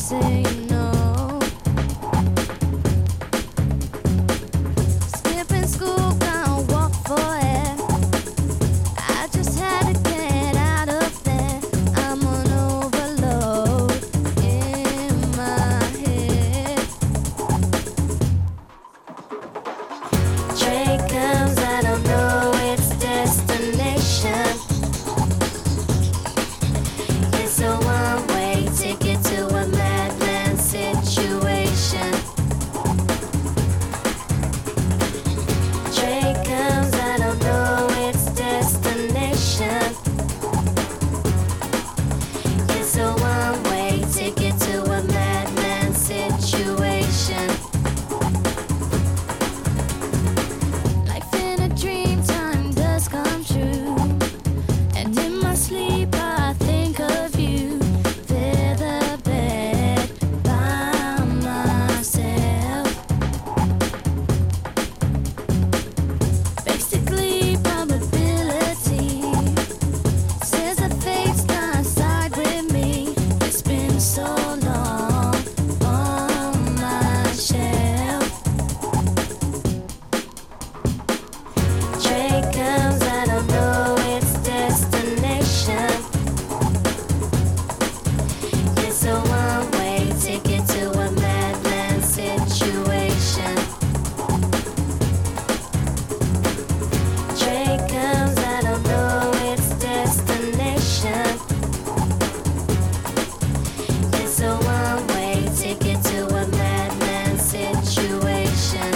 say no. Skipping school, can't walk for it. I just had to get out of there. I'm on overload in my head. Train comes, I don't know its destination. It's a one-way ticket to a madman situation. Train comes, I don't know its destination. It's a one-way ticket to a madman situation. Life in a dream, time does come true. And in my sleep I think of you. Fear the bed by myself. Basically probability says the fate's not side with me. It's been so long on my shelf. Train comes, I don't know its destination. It's a one-way ticket to a madman situation. Train comes, I don't know its destination. It's a one-way ticket to a madman situation.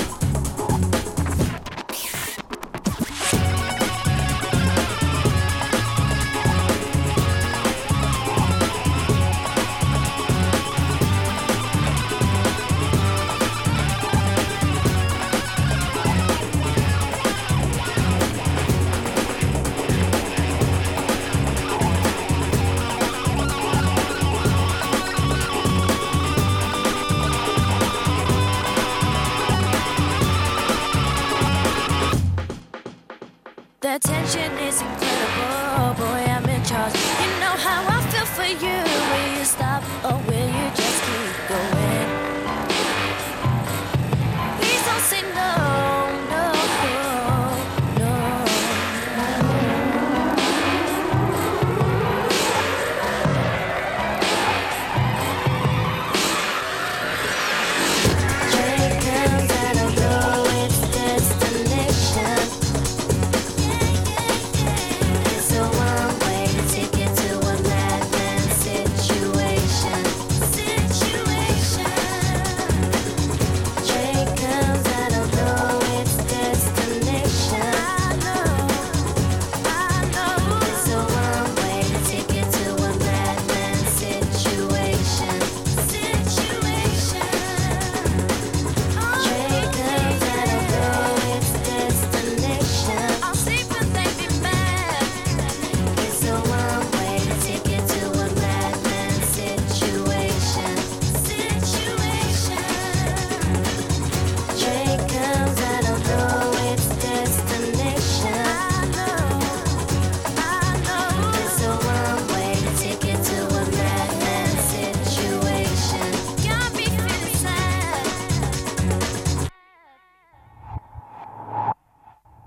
The tension